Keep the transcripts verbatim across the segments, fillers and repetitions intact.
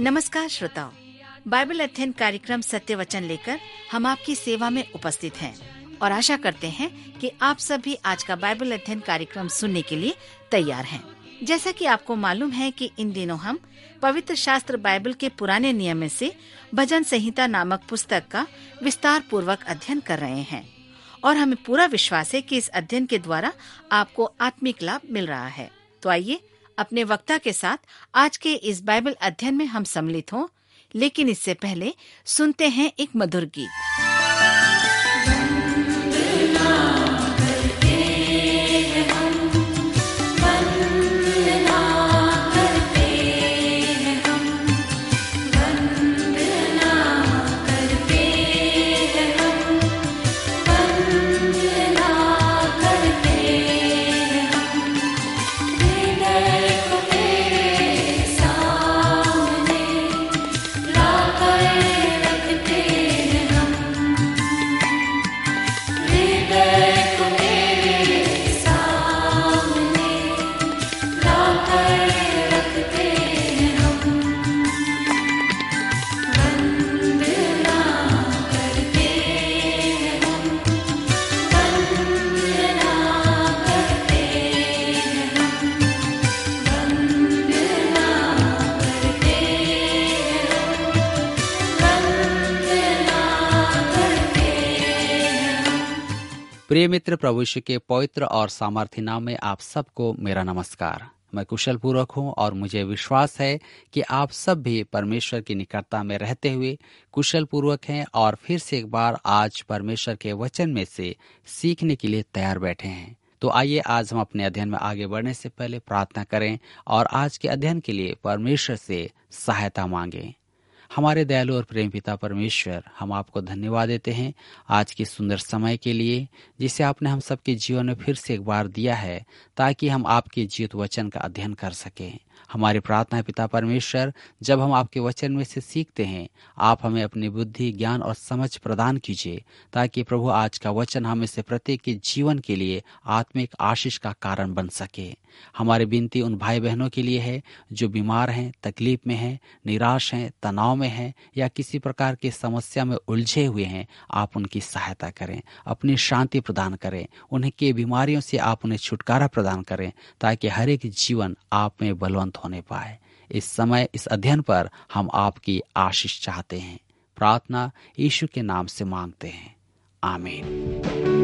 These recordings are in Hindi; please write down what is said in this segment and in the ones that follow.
नमस्कार श्रोताओ, बाइबल अध्ययन कार्यक्रम सत्य वचन लेकर हम आपकी सेवा में उपस्थित हैं और आशा करते हैं कि आप सभी आज का बाइबल अध्ययन कार्यक्रम सुनने के लिए तैयार हैं। जैसा कि आपको मालूम है कि इन दिनों हम पवित्र शास्त्र बाइबल के पुराने नियम में से भजन संहिता नामक पुस्तक का विस्तार पूर्वक अध्ययन कर रहे हैं और हमें पूरा विश्वास है कि इस अध्ययन के द्वारा आपको आत्मिक लाभ मिल रहा है। तो आइए अपने वक्ता के साथ आज के इस बाइबल अध्ययन में हम सम्मिलित हों, लेकिन इससे पहले सुनते हैं एक मधुर गीत। प्रिय मित्र, प्रभु यीशु के पवित्र और सामर्थी नाम में आप सबको मेरा नमस्कार। मैं कुशल पूर्वक हूँ और मुझे विश्वास है कि आप सब भी परमेश्वर की निकटता में रहते हुए कुशल पूर्वक हैं और फिर से एक बार आज परमेश्वर के वचन में से सीखने के लिए तैयार बैठे हैं। तो आइए आज हम अपने अध्ययन में आगे बढ़ने से पहले प्रार्थना करें और आज के अध्ययन के लिए परमेश्वर से सहायता मांगें। हमारे दयालु और प्रेम पिता परमेश्वर, हम आपको धन्यवाद देते हैं आज के सुंदर समय के लिए जिसे आपने हम सबके जीवन में फिर से एक बार दिया है ताकि हम आपके जीवित वचन का अध्ययन कर सकें। हमारी प्रार्थना है पिता परमेश्वर, जब हम आपके वचन में से सीखते हैं आप हमें अपनी बुद्धि, ज्ञान और समझ प्रदान कीजिए ताकि प्रभु आज का वचन हमें से प्रत्येक के जीवन के लिए आत्मिक आशीष का कारण बन सके। हमारी विनती उन भाई बहनों के लिए है जो बीमार हैं, तकलीफ में हैं, निराश हैं, तनाव में हैं या किसी प्रकार की समस्या में उलझे हुए हैं। आप उनकी सहायता करें, अपनी शांति प्रदान करें, उन्हें के बीमारियों से आप उन्हें छुटकारा प्रदान करें ताकि हर एक जीवन आप में बलवंत होने पाए। इस समय इस अध्ययन पर हम आपकी आशीष चाहते हैं। प्रार्थना यीशु के नाम से मांगते हैं, आमीन।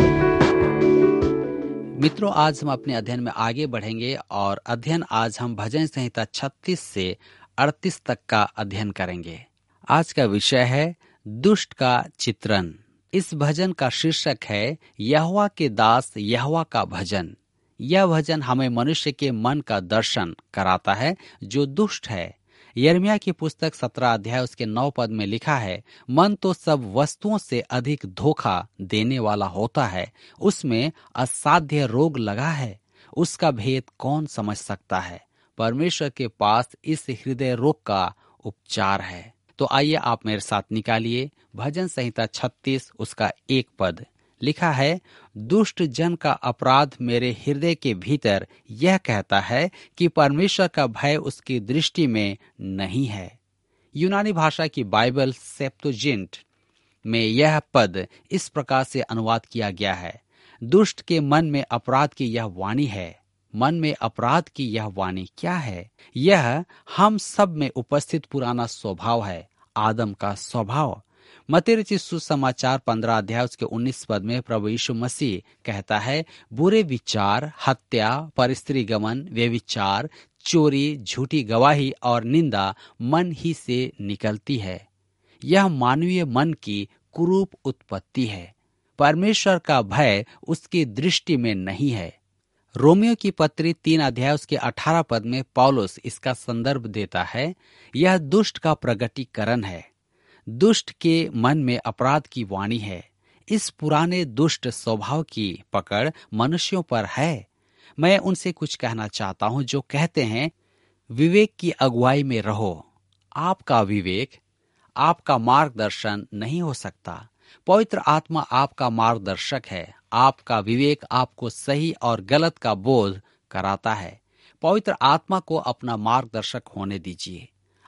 मित्रों, आज हम अपने अध्ययन में आगे बढ़ेंगे और अध्ययन आज हम भजन संहिता छत्तीस से अड़तीस तक का अध्ययन करेंगे। आज का विषय है दुष्ट का चित्रण। इस भजन का शीर्षक है यहोवा के दास यहोवा का भजन। यह भजन हमें मनुष्य के मन का दर्शन कराता है जो दुष्ट है। यिर्मयाह की पुस्तक सत्रह अध्याय उसके नौ पद में लिखा है, मन तो सब वस्तुओं से अधिक धोखा देने वाला होता है, उसमें असाध्य रोग लगा है, उसका भेद कौन समझ सकता है। परमेश्वर के पास इस हृदय रोग का उपचार है। तो आइए आप मेरे साथ निकालिए भजन संहिता छत्तीस उसका एक पद। लिखा है, दुष्ट जन का अपराध मेरे हृदय के भीतर यह कहता है कि परमेश्वर का भय उसकी दृष्टि में नहीं है। यूनानी भाषा की बाइबल सेप्तुजिंट में यह पद इस प्रकार से अनुवाद किया गया है, दुष्ट के मन में अपराध की यह वाणी है। मन में अपराध की यह वाणी क्या है? यह हम सब में उपस्थित पुराना स्वभाव है, आदम का स्वभाव। मत्ती रचित सुसमाचार पंद्रह अध्याय उसके उन्नीस पद में प्रभु यीशु मसीह कहता है, बुरे विचार, हत्या, परस्त्री गमन, व्यभिचार, चोरी, झूठी गवाही और निंदा मन ही से निकलती है। यह मानवीय मन की कुरूप उत्पत्ति है। परमेश्वर का भय उसकी दृष्टि में नहीं है। रोमियो की पत्री तीन अध्याय उसके अठारह पद में पौलुस इसका संदर्भ देता है, यह दुष्ट का प्रगटीकरण है। दुष्ट के मन में अपराध की वाणी है। इस पुराने दुष्ट स्वभाव की पकड़ मनुष्यों पर है। मैं उनसे कुछ कहना चाहता हूं जो कहते हैं विवेक की अगुवाई में रहो। आपका विवेक, आपका मार्गदर्शन नहीं हो सकता। पवित्र आत्मा आपका मार्गदर्शक है। आपका विवेक आपको सही और गलत का बोध कराता है। पवित्र आत्मा को अपना मार्गदर्शक होने दीजिए।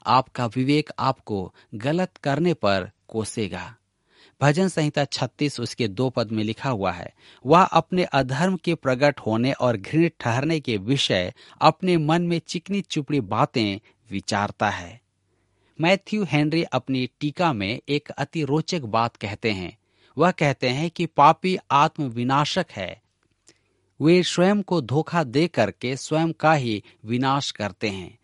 आपका विवेक आपको गलत करने पर कोसेगा। भजन संहिता छत्तीस उसके दो पद में लिखा हुआ है, वह अपने अधर्म के प्रकट होने और घृणित ठहरने के विषय अपने मन में चिकनी चुपड़ी बातें विचारता है। मैथ्यू हेनरी अपनी टीका में एक अति रोचक बात कहते हैं। वह कहते हैं कि पापी आत्म विनाशक है, वे स्वयं को धोखा दे करके स्वयं का ही विनाश करते हैं।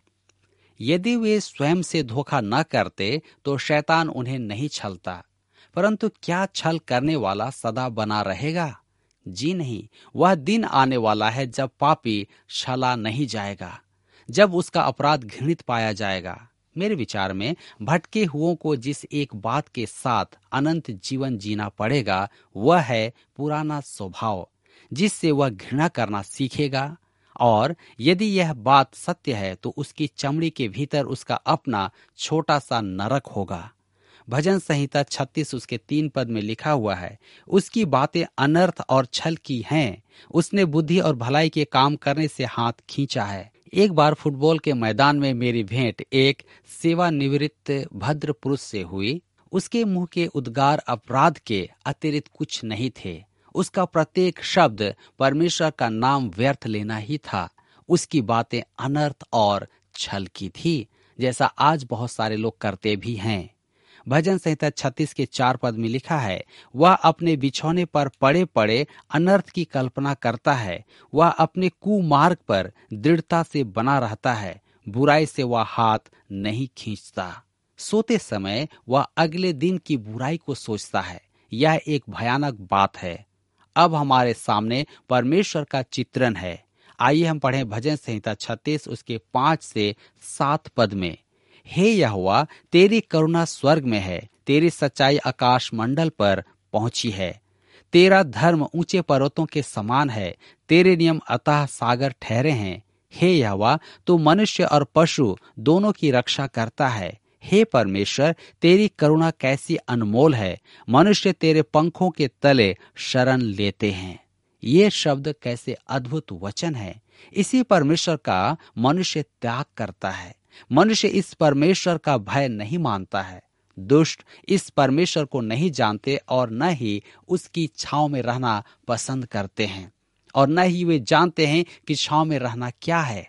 यदि वे स्वयं से धोखा न करते तो शैतान उन्हें नहीं छलता, परंतु क्या छल करने वाला सदा बना रहेगा? जी नहीं, वह दिन आने वाला है जब पापी छला नहीं जाएगा, जब उसका अपराध घृणित पाया जाएगा। मेरे विचार में भटके हुओं को जिस एक बात के साथ अनंत जीवन जीना पड़ेगा, वह है पुराना स्वभाव, जिससे वह घृणा करना सीखेगा। और यदि यह बात सत्य है तो उसकी चमड़ी के भीतर उसका अपना छोटा सा नरक होगा। भजन संहिता छत्तीस उसके तीन पद में लिखा हुआ है, उसकी बातें अनर्थ और छल की हैं, उसने बुद्धि और भलाई के काम करने से हाथ खींचा है। एक बार फुटबॉल के मैदान में मेरी भेंट एक सेवानिवृत्त भद्र पुरुष से हुई। उसके मुंह के उद्गार अपराध के अतिरिक्त कुछ नहीं थे। उसका प्रत्येक शब्द परमेश्वर का नाम व्यर्थ लेना ही था। उसकी बातें अनर्थ और छल की थी, जैसा आज बहुत सारे लोग करते भी हैं। भजन संहिता छत्तीस के चार पद में लिखा है, वह अपने बिछौने पर पड़े पड़े अनर्थ की कल्पना करता है, वह अपने कुमार्ग पर दृढ़ता से बना रहता है, बुराई से वह हाथ नहीं खींचता। सोते समय वह अगले दिन की बुराई को सोचता है। यह एक भयानक बात है। अब हमारे सामने परमेश्वर का चित्रण है। आइए हम पढ़ें भजन संहिता छत्तीस उसके पांच से सात पद में। हे यहोवा, तेरी करुणा स्वर्ग में है, तेरी सच्चाई आकाश मंडल पर पहुंची है। तेरा धर्म ऊंचे पर्वतों के समान है, तेरे नियम अतः सागर ठहरे हैं। हे यहोवा, तू मनुष्य और पशु दोनों की रक्षा करता है। हे परमेश्वर, तेरी करुणा कैसी अनमोल है, मनुष्य तेरे पंखों के तले शरण लेते हैं। ये शब्द कैसे अद्भुत वचन है। इसी परमेश्वर का मनुष्य त्याग करता है। मनुष्य इस परमेश्वर का भय नहीं मानता है। दुष्ट इस परमेश्वर को नहीं जानते और न ही उसकी छांव में रहना पसंद करते हैं, और न ही वे जानते हैं कि छांव में रहना क्या है।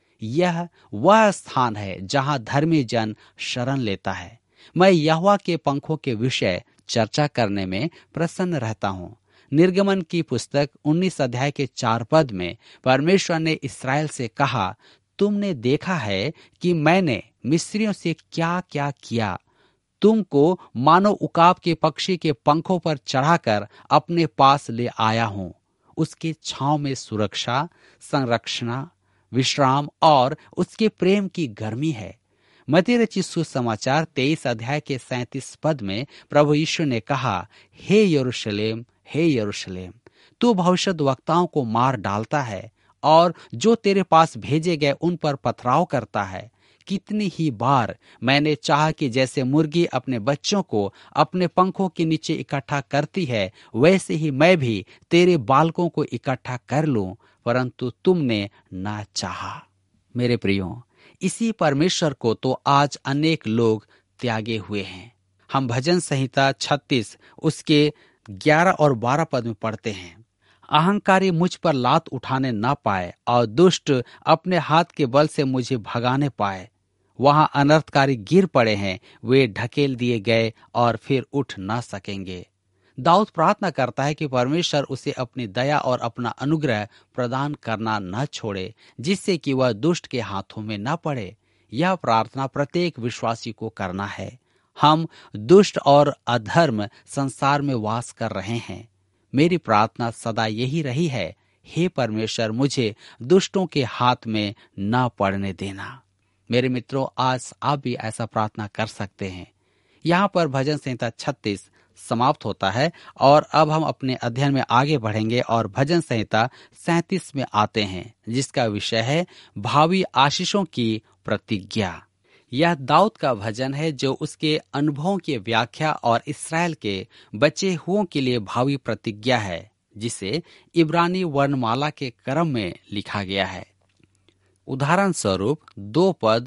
यह वह स्थान है जहां धर्मी जन शरण लेता है। मैं यहोवा के पंखों के विषय चर्चा करने में प्रसन्न रहता हूँ। निर्गमन की पुस्तक उन्नीस अध्याय के चार पद में परमेश्वर ने इस्राएल से कहा, तुमने देखा है कि मैंने मिस्रियों से क्या क्या किया। तुमको मानो उकाब के पक्षी के पंखों पर चढ़ाकर अपने पास ले आया हूँ। उसके छांव में सुरक्षा, संरक्षण, विश्राम और उसके प्रेम की गर्मी है। मत्ती रचित सुसमाचार तेईस अध्याय के सैंतीस पद में प्रभु यीशु ने कहा, हे यरूशलेम, हे यरूशलेम, तू भविष्यद्वक्ताओं को मार डालता है और जो तेरे पास भेजे गए उन पर पथराव करता है। कितनी ही बार मैंने चाहा कि जैसे मुर्गी अपने बच्चों को अपने पंखों के नीचे इकट्ठा करती है, वैसे ही मैं भी तेरे बालकों को इकट्ठा कर लूं, परंतु तुमने ना चाहा। मेरे प्रियो, इसी परमेश्वर को तो आज अनेक लोग त्यागे हुए हैं। हम भजन संहिता छत्तीस उसके ग्यारह और बारह पद में पढ़ते हैं, अहंकारी मुझ पर लात उठाने ना पाए और दुष्ट अपने हाथ के बल से मुझे भगाने पाए। वहां अनर्थकारी गिर पड़े हैं, वे ढकेल दिए गए और फिर उठ ना सकेंगे। दाऊद प्रार्थना करता है कि परमेश्वर उसे अपनी दया और अपना अनुग्रह प्रदान करना न छोड़े, जिससे कि वह दुष्ट के हाथों में न पड़े। यह प्रार्थना प्रत्येक विश्वासी को करना है। हम दुष्ट और अधर्म संसार में वास कर रहे हैं। मेरी प्रार्थना सदा यही रही है, हे परमेश्वर, मुझे दुष्टों के हाथ में न पड़ने देना। मेरे मित्रों, आज आप भी ऐसा प्रार्थना कर सकते हैं। यहाँ पर भजन संहिता छत्तीस समाप्त होता है और अब हम अपने अध्ययन में आगे बढ़ेंगे और भजन संहिता सैंतीस में आते हैं, जिसका विषय है भावी आशीषों की प्रतिज्ञा। यह दाऊद का भजन है जो उसके अनुभवों की व्याख्या और इस्राएल के बचे हुओं के लिए भावी प्रतिज्ञा है, जिसे इब्रानी वर्णमाला के क्रम में लिखा गया है। उदाहरण स्वरूप दो पद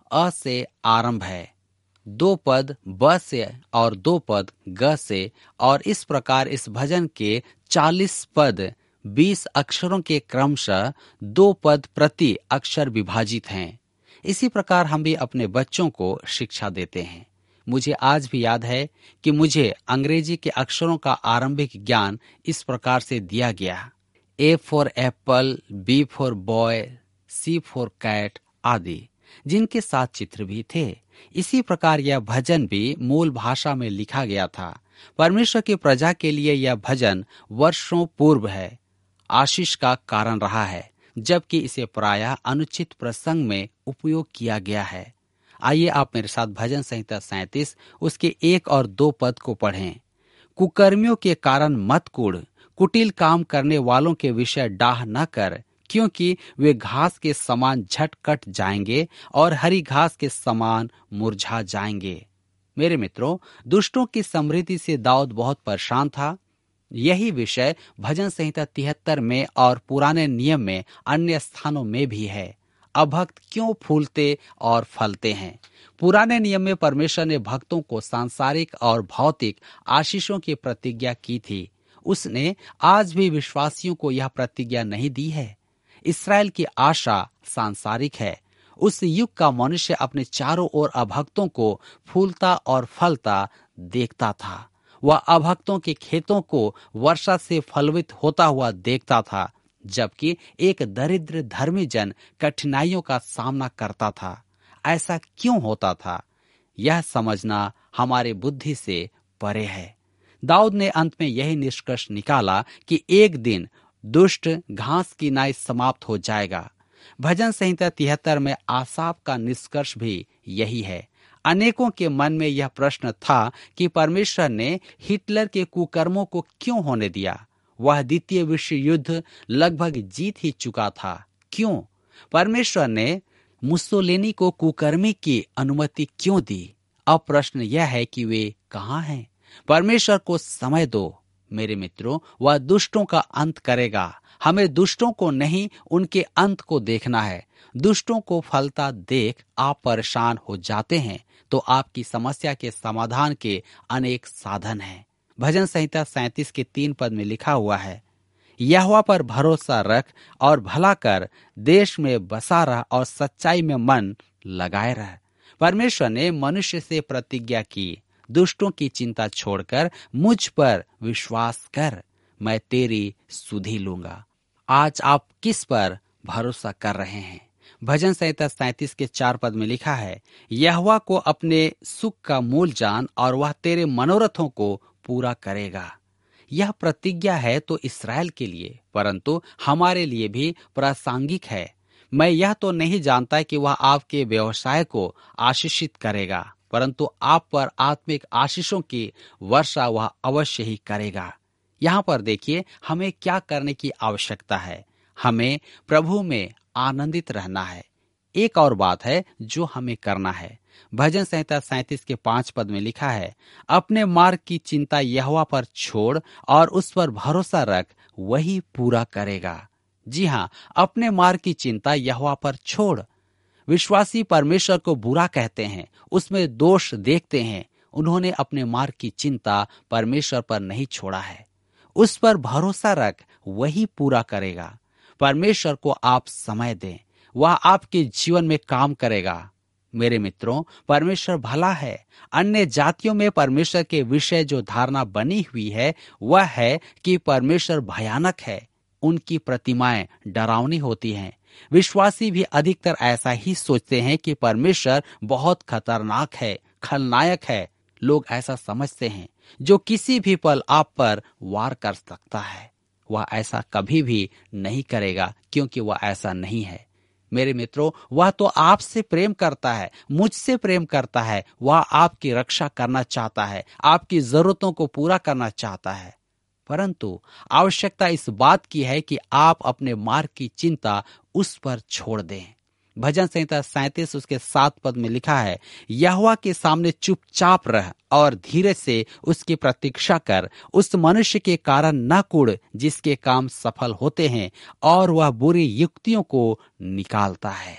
अ से आरंभ है, दो पद ब से और दो पद ग से, और इस प्रकार इस भजन के चालीस पद बीस अक्षरों के क्रमशः दो पद प्रति अक्षर विभाजित हैं। इसी प्रकार हम भी अपने बच्चों को शिक्षा देते हैं। मुझे आज भी याद है कि मुझे अंग्रेजी के अक्षरों का आरंभिक ज्ञान इस प्रकार से दिया गया, A for apple, B for boy, C for cat आदि, जिनके साथ चित्र भी थे। इसी प्रकार यह भजन भी मूल भाषा में लिखा गया था। परमेश्वर की प्रजा के लिए यह भजन वर्षों पूर्व है, आशीष का कारण रहा है, जबकि इसे प्रायः अनुचित प्रसंग में उपयोग किया गया है। आइए आप मेरे साथ भजन संहिता सैंतीस उसके एक और दो पद को पढ़ें। कुकर्मियों के कारण मत कुढ़, कुटिल काम करने वालों के विषय डाह न कर, क्योंकि वे घास के समान झट कट जाएंगे और हरी घास के समान मुरझा जाएंगे। मेरे मित्रों, दुष्टों की समृद्धि से दाऊद बहुत परेशान था। यही विषय भजन संहिता तिहत्तर में और पुराने नियम में अन्य स्थानों में भी है। अभक्त क्यों फूलते और फलते हैं? पुराने नियम में परमेश्वर ने भक्तों को सांसारिक और भौतिक आशीषों की प्रतिज्ञा की थी। उसने आज भी विश्वासियों को यह प्रतिज्ञा नहीं दी है। इस्राएल की आशा सांसारिक है। उस युग का मनुष्य अपने चारों ओर अभक्तों को फूलता और फलता देखता था। वह अभक्तों के खेतों को वर्षा से फलवित होता हुआ देखता था, जबकि एक दरिद्र धर्मी जन कठिनाइयों का सामना करता था। ऐसा क्यों होता था? यह समझना हमारे बुद्धि से परे है। दाऊद ने अंत में यही निष्कर्ष निकाला कि एक दिन दुष्ट घास की नाई समाप्त हो जाएगा। भजन संहिता तिहत्तर में आसाफ का निष्कर्ष भी यही है। अनेकों के मन में यह प्रश्न था कि परमेश्वर ने हिटलर के कुकर्मों को क्यों होने दिया? वह द्वितीय विश्व युद्ध लगभग जीत ही चुका था। क्यों? परमेश्वर ने मुसोलिनी को कुकर्मी की अनुमति क्यों दी? अब प्रश्न यह है कि वे कहाँ हैं? परमेश्वर को समय दो मेरे मित्रों, वह दुष्टों का अंत करेगा। हमें दुष्टों को नहीं, उनके अंत को देखना है। दुष्टों को फलता देख आप परेशान हो जाते हैं, तो आपकी समस्या के समाधान के अनेक साधन हैं। भजन संहिता सैंतीस के तीन पद में लिखा हुआ है, यहोवा पर भरोसा रख और भला कर, देश में बसा रह और सच्चाई में मन लगाए रह। परमेश्वर ने मनुष्य से प्रतिज्ञा की, दुष्टों की चिंता छोड़कर मुझ पर विश्वास कर, मैं तेरी सुधि लूंगा। आज आप किस पर भरोसा कर रहे हैं? भजन संहिता सैंतीस के चार पद में लिखा है, यहोवा को अपने सुख का मूल जान और वह तेरे मनोरथों को पूरा करेगा। यह प्रतिज्ञा है तो इस्राएल के लिए, परंतु हमारे लिए भी प्रासंगिक है। मैं यह तो नहीं जानता कि वह आपके व्यवसाय को आशीषित करेगा, परंतु आप पर आत्मिक आशीषों की वर्षा वह अवश्य ही करेगा। यहाँ पर देखिए, हमें क्या करने की आवश्यकता है। हमें प्रभु में आनंदित रहना है। एक और बात है जो हमें करना है। भजन संहिता सैंतीस के पांच पद में लिखा है, अपने मार्ग की चिंता यहोवा पर छोड़ और उस पर भरोसा रख, वही पूरा करेगा। जी हाँ, अपने मार्ग की चिंता यहोवा पर छोड़। विश्वासी परमेश्वर को बुरा कहते हैं, उसमें दोष देखते हैं। उन्होंने अपने मार्ग की चिंता परमेश्वर पर नहीं छोड़ा है। उस पर भरोसा रख, वही पूरा करेगा। परमेश्वर को आप समय दें, वह आपके जीवन में काम करेगा। मेरे मित्रों, परमेश्वर भला है। अन्य जातियों में परमेश्वर के विषय जो धारणा बनी हुई है वह है कि परमेश्वर भयानक है, उनकी प्रतिमाएं डरावनी होती हैं। विश्वासी भी अधिकतर ऐसा ही सोचते हैं कि परमेश्वर बहुत खतरनाक है, खलनायक है। लोग ऐसा समझते हैं, जो किसी भी पल आप पर वार कर सकता है। वह ऐसा कभी भी नहीं करेगा, क्योंकि वह ऐसा नहीं है। मेरे मित्रों, वह तो आपसे प्रेम करता है, मुझसे प्रेम करता है। वह आपकी रक्षा करना चाहता है, आपकी जरूरतों को पूरा करना चाहता है। परंतु आवश्यकता इस बात की है कि आप अपने मार्ग की चिंता उस पर छोड़ दें। भजन संहिता सैंतीस उसके सात पद में लिखा है, यहोवा के सामने चुपचाप रह और धीरे से उसकी प्रतीक्षा कर। उस मनुष्य के कारण न कुढ़ जिसके काम सफल होते हैं और वह बुरी युक्तियों को निकालता है।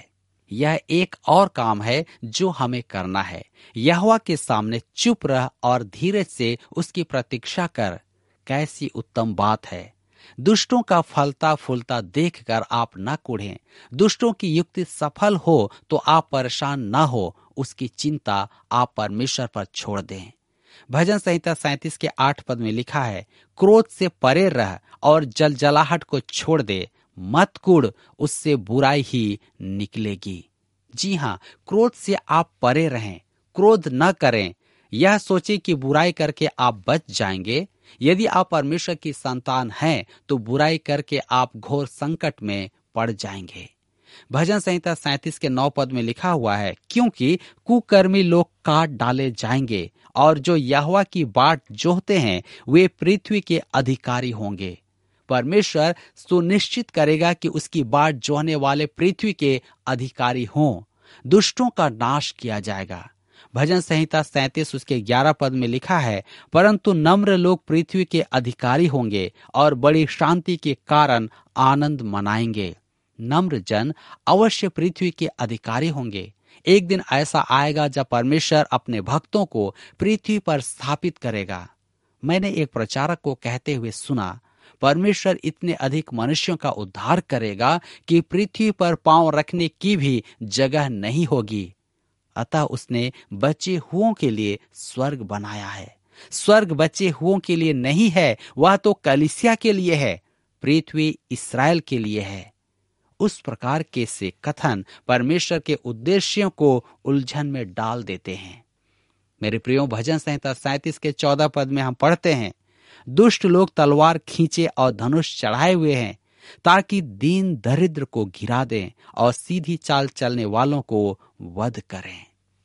यह एक और काम है जो हमें करना है। यहोवा के सामने चुप रह और धीरज से उसकी प्रतीक्षा कर। कैसी उत्तम बात है। दुष्टों का फलता फूलता देखकर आप न कूढ़ें। दुष्टों की युक्ति सफल हो तो आप परेशान न हो, उसकी चिंता आप परमेश्वर पर छोड़ दें। भजन संहिता सैंतीस के आठ पद में लिखा है, क्रोध से परे रह और जलजलाहट को छोड़ दे, मत कूड़, उससे बुराई ही निकलेगी। जी हाँ, क्रोध से आप परे रहें, क्रोध न करें। यह सोचे कि बुराई करके आप बच जाएंगे। यदि आप परमेश्वर की संतान हैं तो बुराई करके आप घोर संकट में पड़ जाएंगे। भजन संहिता सैंतीस के नौ पद में लिखा हुआ है, क्योंकि कुकर्मी लोग काट डाले जाएंगे और जो यहोवा की बाट जोहते हैं वे पृथ्वी के अधिकारी होंगे। परमेश्वर सुनिश्चित करेगा कि उसकी बाट जोहने वाले पृथ्वी के अधिकारी हों। दुष्टों का नाश किया जाएगा। भजन संहिता सैंतीस उसके ग्यारह पद में लिखा है, परंतु नम्र लोग पृथ्वी के अधिकारी होंगे और बड़ी शांति के कारण आनंद मनाएंगे। नम्र जन अवश्य पृथ्वी के अधिकारी होंगे। एक दिन ऐसा आएगा जब परमेश्वर अपने भक्तों को पृथ्वी पर स्थापित करेगा। मैंने एक प्रचारक को कहते हुए सुना, परमेश्वर इतने अधिक मनुष्यों का उद्धार करेगा कि पृथ्वी पर पांव रखने की भी जगह नहीं होगी। अतः उसने बचे हुओं के लिए स्वर्ग बनाया है। स्वर्ग बचे हुओं के लिए नहीं है, वह तो कलीसिया के लिए है, पृथ्वी इस्राएल के लिए है। उस प्रकार के से कथन परमेश्वर के उद्देश्यों को उलझन में डाल देते हैं। मेरे प्रियो, भजन संहिता सैंतीस के चौदह पद में हम पढ़ते हैं, दुष्ट लोग तलवार खींचे और धनुष चढ़ाए हुए हैं, ताकि दीन दरिद्र को गिरा दें और सीधी चाल चलने वालों को वध करें।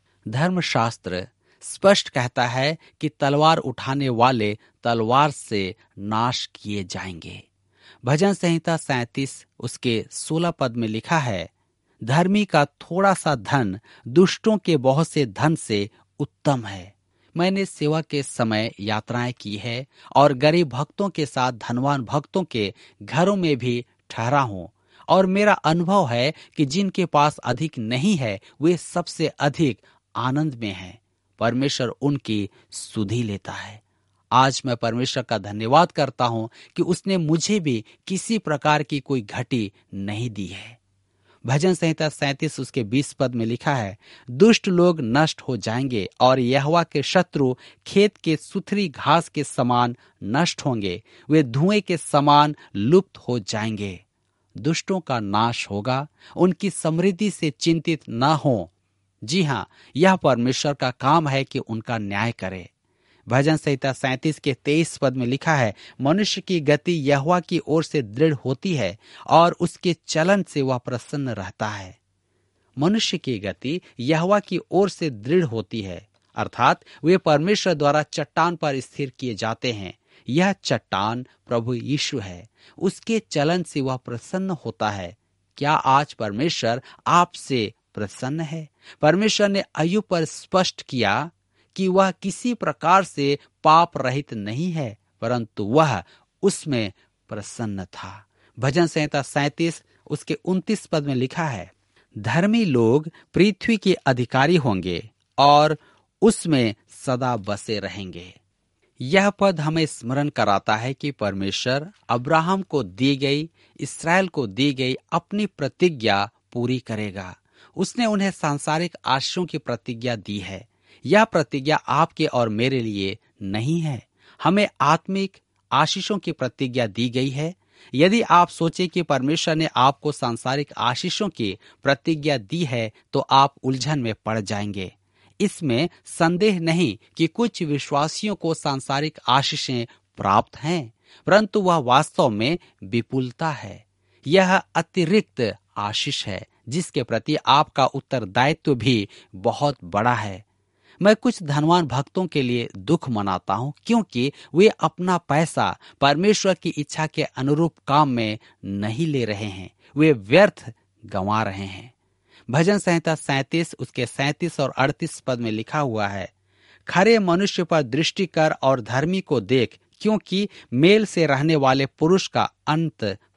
धर्मशास्त्र स्पष्ट कहता है कि तलवार उठाने वाले तलवार से नाश किए जाएंगे। भजन संहिता सैंतीस उसके सोलह पद में लिखा है, धर्मी का थोड़ा सा धन दुष्टों के बहुत से धन से उत्तम है। मैंने सेवा के समय यात्राएं की है और गरीब भक्तों के साथ धनवान भक्तों के घरों में भी ठहरा हूं, और मेरा अनुभव है कि जिनके पास अधिक नहीं है वे सबसे अधिक आनंद में हैं। परमेश्वर उनकी सुधि लेता है। आज मैं परमेश्वर का धन्यवाद करता हूं कि उसने मुझे भी किसी प्रकार की कोई घटी नहीं दी है। भजन संहिता सैंतीस उसके बीस पद में लिखा है, दुष्ट लोग नष्ट हो जाएंगे और यहोवा के शत्रु खेत के सुथरी घास के समान नष्ट होंगे, वे धुएं के समान लुप्त हो जाएंगे। दुष्टों का नाश होगा, उनकी समृद्धि से चिंतित न हो। जी हाँ, यह परमेश्वर का काम है कि उनका न्याय करे। भजन संहिता सैंतीस के तेईस पद में लिखा है, मनुष्य की गति यहोवा की ओर से दृढ़ होती है और उसके चलन से वह प्रसन्न रहता है। मनुष्य की गति यहोवा की ओर से दृढ़ होती है, अर्थात वे परमेश्वर द्वारा चट्टान पर स्थिर किए जाते हैं। यह चट्टान प्रभु यीशु है, उसके चलन से वह प्रसन्न होता है। क्या आज परमेश्वर आपसे प्रसन्न है? परमेश्वर ने अय्यूब पर स्पष्ट किया कि वह किसी प्रकार से पाप रहित नहीं है, परंतु वह उसमें प्रसन्न था। भजन संहिता सैंतीस उसके उनतीस पद में लिखा है, धर्मी लोग पृथ्वी के अधिकारी होंगे और उसमें सदा बसे रहेंगे। यह पद हमें स्मरण कराता है कि परमेश्वर अब्राहम को दी गई, इस्राएल को दी गई अपनी प्रतिज्ञा पूरी करेगा। उसने उन्हें सांसारिक आशीषों की प्रतिज्ञा दी है। यह प्रतिज्ञा आपके और मेरे लिए नहीं है, हमें आत्मिक आशीषों की प्रतिज्ञा दी गई है। यदि आप सोचे कि परमेश्वर ने आपको सांसारिक आशीषों की प्रतिज्ञा दी है तो आप उलझन में पड़ जाएंगे। इसमें संदेह नहीं कि कुछ विश्वासियों को सांसारिक आशीषें प्राप्त हैं, परंतु वह वास्तव में विपुलता है। यह अतिरिक्त आशीष है जिसके प्रति आपका उत्तरदायित्व भी बहुत बड़ा है। मैं कुछ धनवान भक्तों के लिए दुख मनाता हूं, क्योंकि वे अपना पैसा परमेश्वर की इच्छा के अनुरूप काम में नहीं ले रहे हैं, वे व्यर्थ गंवा रहे हैं। भजन संहिता सैंतीस उसके सैंतीस और अड़तीस पद में लिखा हुआ है, खरे मनुष्य पर दृष्टि कर और धर्मी को देख, क्योंकि मेल से रहने वाले पुरुष का अंत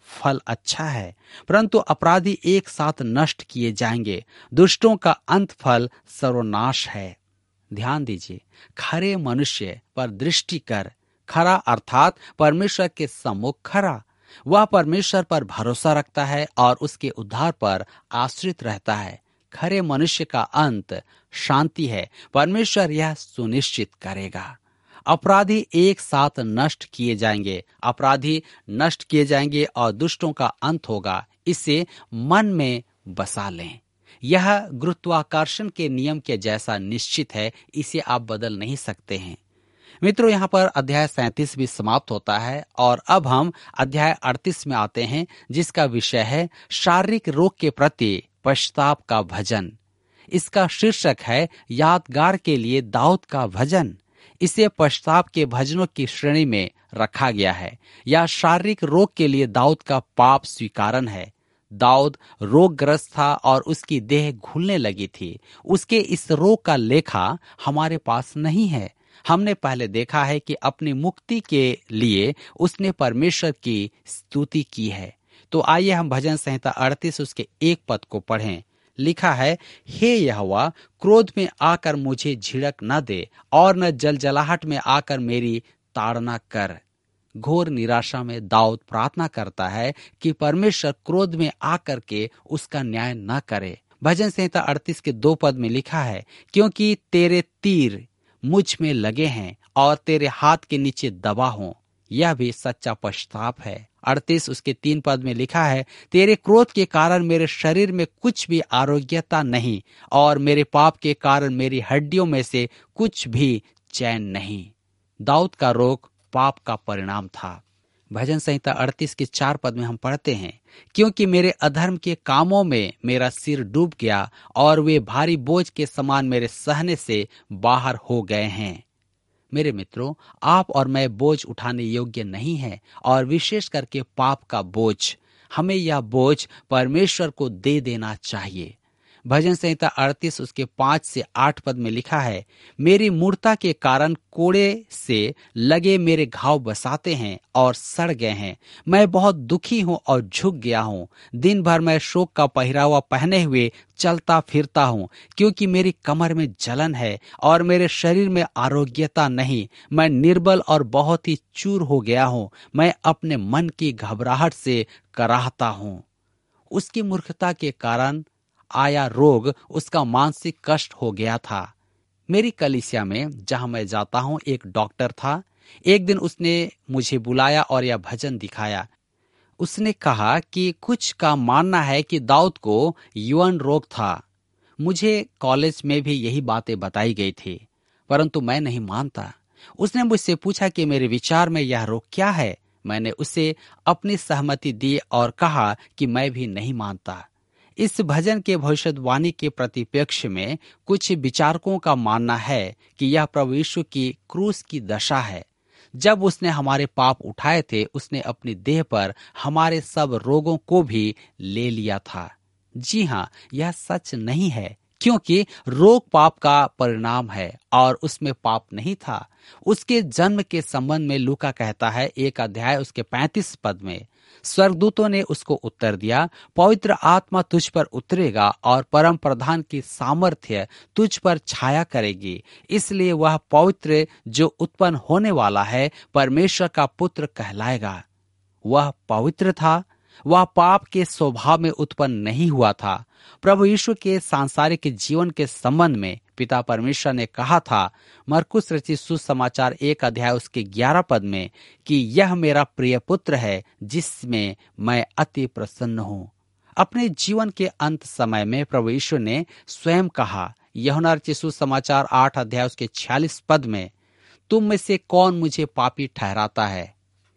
फल अच्छा है, परंतु अपराधी एक साथ नष्ट किए जाएंगे। दुष्टों का अंत फल सर्वनाश है। ध्यान दीजिए, खरे मनुष्य पर दृष्टि कर। खरा अर्थात परमेश्वर के सम्मुख खरा। वह परमेश्वर पर भरोसा रखता है और उसके उद्धार पर आश्रित रहता है। खरे मनुष्य का अंत शांति है। परमेश्वर यह सुनिश्चित करेगा। अपराधी एक साथ नष्ट किए जाएंगे। अपराधी नष्ट किए जाएंगे और दुष्टों का अंत होगा। इसे मन में बसा लें। यह गुरुत्वाकर्षण के नियम के जैसा निश्चित है, इसे आप बदल नहीं सकते हैं। मित्रों, यहाँ पर अध्याय सैंतीस भी समाप्त होता है और अब हम अध्याय अड़तीस में आते हैं, जिसका विषय है शारीरिक रोग के प्रति पश्चाताप का भजन। इसका शीर्षक है यादगार के लिए दाऊद का भजन। इसे पश्चाताप के भजनों की श्रेणी में रखा गया है। यह शारीरिक रोग के लिए दाऊद का पाप स्वीकारन है। दाऊद रोगग्रस्त था और उसकी देह घुलने लगी थी। उसके इस रोग का लेखा हमारे पास नहीं है। हमने पहले देखा है कि अपनी मुक्ति के लिए उसने परमेश्वर की स्तुति की है। तो आइए हम भजन संहिता अड़तीस उसके एक पद को पढ़ें। लिखा है, हे यहोवा, क्रोध में आकर मुझे झिड़क न दे और न जलजलाहट में आकर मेरी ताड़ना कर। घोर निराशा में दाऊद प्रार्थना करता है कि परमेश्वर क्रोध में आकर के उसका न्याय न करे। भजन संहिता अड़तीस के दो पद में लिखा है, क्योंकि तेरे तीर मुझ में लगे हैं और तेरे हाथ के नीचे दबा हों। यह भी सच्चा पश्चाताप है। अड़तीस उसके तीन पद में लिखा है, तेरे क्रोध के कारण मेरे शरीर में कुछ भी आरोग्यता नहीं और मेरे पाप के कारण मेरी हड्डियों में से कुछ भी चैन नहीं। दाऊद का रोग पाप का परिणाम था। भजन संहिता अड़तीस के चार पद में हम पढ़ते हैं, क्योंकि मेरे अधर्म के कामों में मेरा सिर डूब गया और वे भारी बोझ के समान मेरे सहने से बाहर हो गए हैं। मेरे मित्रों, आप और मैं बोझ उठाने योग्य नहीं है और विशेष करके पाप का बोझ। हमें यह बोझ परमेश्वर को दे देना चाहिए। भजन संहिता अड़तीस उसके पांच से आठ पद में लिखा है, मेरी मूर्ता के कारण कोड़े से लगे मेरे घाव बसाते हैं और सड़ गए हैं। मैं बहुत दुखी हूँ और झुक गया हूँ। दिन भर मैं शोक का पहरावा पहने हुए चलता फिरता हूँ, क्योंकि मेरी कमर में जलन है और मेरे शरीर में आरोग्यता नहीं। मैं निर्बल और बहुत ही चूर हो गया हूँ। मैं अपने मन की घबराहट से कराहता हूँ। उसकी मूर्खता के कारण आया रोग उसका मानसिक कष्ट हो गया था। मेरी कलीसिया में जहां मैं जाता हूं, एक डॉक्टर था। एक दिन उसने मुझे बुलाया और यह भजन दिखाया। उसने कहा कि कुछ का मानना है कि दाऊद को यौन रोग था। मुझे कॉलेज में भी यही बातें बताई गई थी, परंतु मैं नहीं मानता। उसने मुझसे पूछा कि मेरे विचार में यह रोग क्या है। मैंने उसे अपनी सहमति दी और कहा कि मैं भी नहीं मानता। इस भजन के भविष्यवाणी के प्रतिपक्ष में कुछ विचारकों का मानना है कि यह प्रभु यीशु की क्रूस की दशा है। जब उसने हमारे पाप उठाए थे, उसने अपनी देह पर हमारे सब रोगों को भी ले लिया था। जी हाँ, यह सच नहीं है, क्योंकि रोग पाप का परिणाम है और उसमें पाप नहीं था। उसके जन्म के संबंध में लूका कहता है, एक अध्याय उसके पैंतीस पद में, स्वर्गदूतों ने उसको उत्तर दिया, पवित्र आत्मा तुझ पर उतरेगा और परम प्रधान की सामर्थ्य तुझ पर छाया करेगी। इसलिए वह पवित्र जो उत्पन्न होने वाला है परमेश्वर का पुत्र कहलाएगा। वह पवित्र था, वह पाप के स्वभाव में उत्पन्न नहीं हुआ था। प्रभु यीशु के सांसारिक जीवन के संबंध में पिता परमेश्वर ने कहा था, मरकुस रचित सुसमाचार एक अध्याय उसके ग्यारह पद में, कि यह मेरा प्रिय पुत्र है जिसमें मैं अति प्रसन्न हूँ। अपने जीवन के अंत समय में प्रभु यीशु ने स्वयं कहा, यूहन्ना रचित सुसमाचार आठ अध्याय उसके छियालीस पद में, तुम में से कौन मुझे पापी ठहराता है।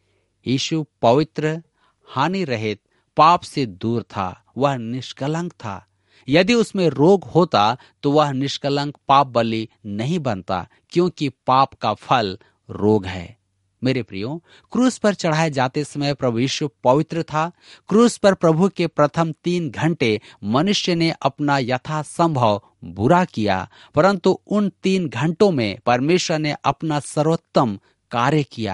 यीशु पवित्र, हानि रहित, पाप से दूर था। वह निष्कलंक था। यदि उसमें रोग होता तो वह निष्कलंक पाप बलि नहीं बनता, क्योंकि पाप का फल रोग है। मेरे प्रियो, क्रूस पर चढ़ाए जाते समय प्रभु यीशु पवित्र था। क्रूस पर प्रभु के प्रथम तीन घंटे मनुष्य ने अपना यथासंभव बुरा किया, परंतु उन तीन घंटों में परमेश्वर ने अपना सर्वोत्तम कार्य किया।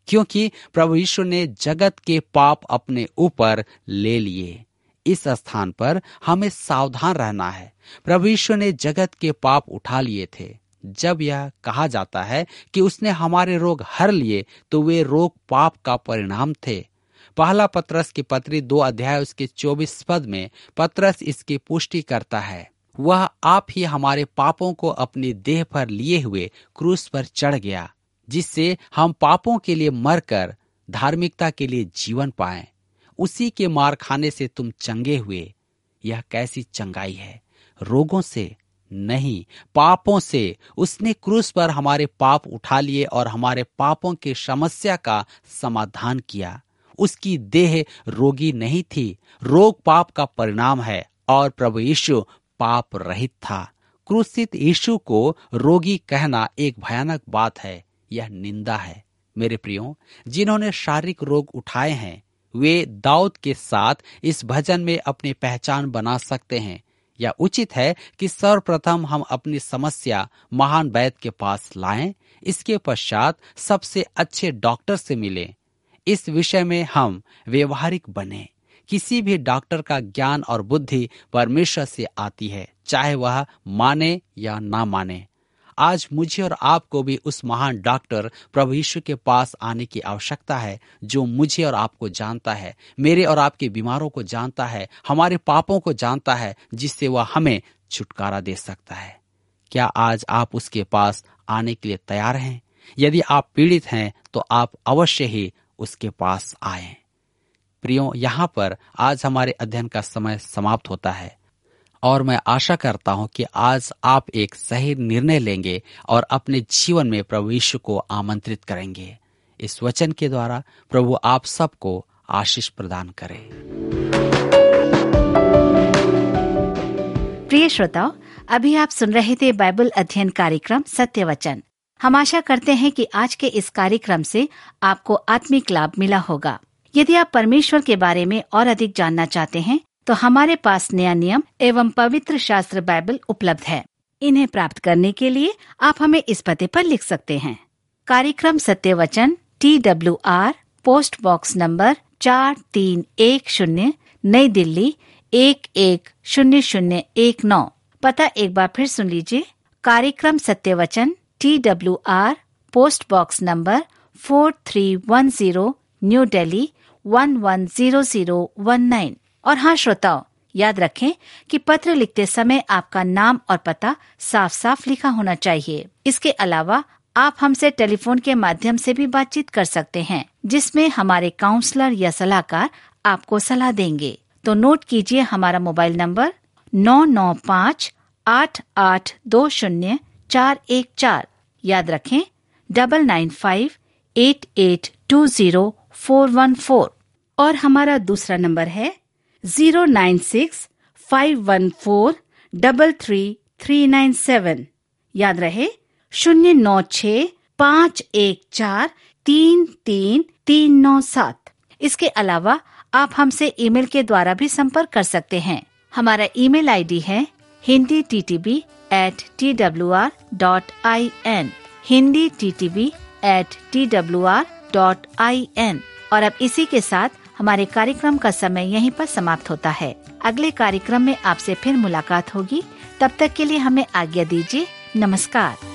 क्योंकि प्रभु यीशु ने जगत के पाप अपने ऊपर ले लिए। इस स्थान पर हमें सावधान रहना है। प्रभु यीशु ने जगत के पाप उठा लिए थे। जब यह कहा जाता है कि उसने हमारे रोग हर लिए, तो वे रोग पाप का परिणाम थे। पहला पत्रस की पत्री दो अध्याय उसके चौबीस पद में पत्रस इसकी पुष्टि करता है। वह आप ही हमारे पापों को अपनी देह पर लिए हुए क्रूस पर चढ़ गया, जिससे हम पापों के लिए मरकर धार्मिकता के लिए जीवन पाएं। उसी के मार खाने से तुम चंगे हुए। यह कैसी चंगाई है! रोगों से नहीं, पापों से। उसने क्रूस पर हमारे पाप उठा लिए और हमारे पापों की समस्या का समाधान किया। उसकी देह रोगी नहीं थी। रोग पाप का परिणाम है और प्रभु यीशु पाप रहित था। क्रूसित यीशु को रोगी कहना एक भयानक बात है। यह निंदा है। मेरे प्रियो, जिन्होंने शारीरिक रोग उठाए हैं, वे दाऊद के साथ इस भजन में अपनी पहचान बना सकते हैं। यह उचित है कि सर्वप्रथम हम अपनी समस्या महान वैद्य के पास लाएं, इसके पश्चात सबसे अच्छे डॉक्टर से मिलें। इस विषय में हम व्यवहारिक बने। किसी भी डॉक्टर का ज्ञान और बुद्धि परमेश्वर से आती है, चाहे वह माने या ना माने। आज मुझे और आपको भी उस महान डॉक्टर प्रभु यीशु के पास आने की आवश्यकता है, जो मुझे और आपको जानता है, मेरे और आपके बीमारों को जानता है, हमारे पापों को जानता है, जिससे वह हमें छुटकारा दे सकता है। क्या आज आप उसके पास आने के लिए तैयार हैं? यदि आप पीड़ित हैं तो आप अवश्य ही उसके पास आएं। प्रियो, यहाँ पर आज हमारे अध्ययन का समय समाप्त होता है और मैं आशा करता हूं कि आज आप एक सही निर्णय लेंगे और अपने जीवन में प्रभु यीशु को आमंत्रित करेंगे। इस वचन के द्वारा प्रभु आप सबको आशीष प्रदान करे। प्रिय श्रोताओ, अभी आप सुन रहे थे बाइबल अध्ययन कार्यक्रम सत्य वचन। हम आशा करते हैं कि आज के इस कार्यक्रम से आपको आत्मिक लाभ मिला होगा। यदि आप परमेश्वर के बारे में और अधिक जानना चाहते हैं तो हमारे पास नया नियम एवं पवित्र शास्त्र बाइबल उपलब्ध है। इन्हें प्राप्त करने के लिए आप हमें इस पते पर लिख सकते हैं। कार्यक्रम सत्य वचन, T W R, post box number चार तीन एक शून्य, नई दिल्ली एक एक शून्य शून्य एक नौ। पता एक बार फिर सुन लीजिए। कार्यक्रम सत्य वचन, T W R, post box number four three one zero, New Delhi one one zero zero one nine. और हाँ श्रोताओ, याद रखें कि पत्र लिखते समय आपका नाम और पता साफ साफ लिखा होना चाहिए। इसके अलावा आप हमसे टेलीफोन के माध्यम से भी बातचीत कर सकते हैं, जिसमें हमारे काउंसलर या सलाहकार आपको सलाह देंगे। तो नोट कीजिए हमारा मोबाइल नंबर नौ नौ पाँच आठ आठ दो शून्य चार एक चार। याद रखें double nine five eight eight two zero four one four. और हमारा दूसरा नंबर है zero nine six five one four double three three nine seven. याद रहे शून्य नौ छ पाँच एक चार तीन तीन तीन नौ सात। इसके अलावा आप हमसे ईमेल के द्वारा भी संपर्क कर सकते हैं। हमारा ईमेल आईडी है Hindi T T B at T W R dot I N, Hindi T T B at T W R dot I N. और अब इसी के साथ हमारे कार्यक्रम का समय यहीं पर समाप्त होता है। अगले कार्यक्रम में आपसे फिर मुलाकात होगी। तब तक के लिए हमें आज्ञा दीजिए। नमस्कार।